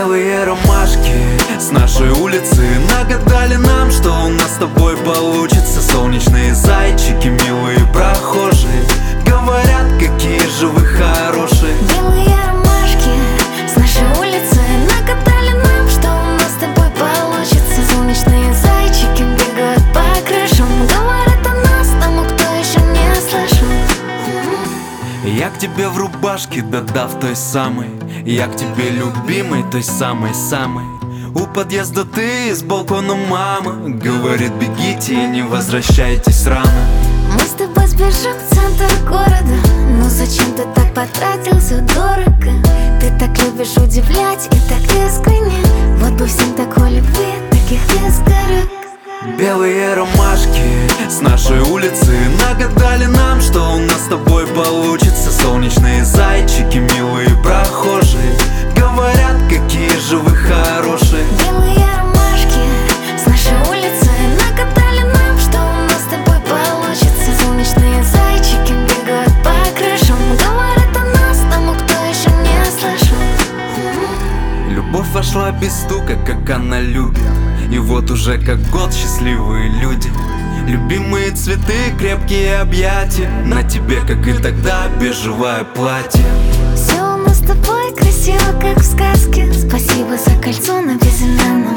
Белые ромашки с нашей улицы нагадали нам, что у нас с тобой получится. Солнечные зайчики, милые прохожие, говорят, какие же вы хорошие. Белые ромашки с нашей улицы нагадали нам, что у нас с тобой получится. Солнечные зайчики бегают по крышам, говорят о нас тому, кто еще не слышал. Я к тебе в рубашке, додав той самой. Я к тебе любимой, той самой-самой. У подъезда ты, с балкона мама говорит, бегите и не возвращайтесь рано. Мы с тобой сбежим в центр города, но зачем ты так потратился дорого? Ты так любишь удивлять и так искренне. Вот бы всем такой любви, таких искорок. Белые ромашки с нашей улицы нагадали нам, что у нас с тобой получится. Солнечные зайчики, милые прохожие, говорят, какие же вы хорошие. Белые ромашки с нашей улицы нагадали нам, что у нас с тобой получится. Солнечные зайчики бегают по крышам, говорят о нас тому, кто еще не слышал. Любовь вошла без стука, как она любит. И вот уже как год счастливые люди. Любимые цветы, крепкие объятия. На тебе, как и тогда, бежевое платье. Все у нас с тобой красиво, как в сказке. Спасибо за кольцо на безымянном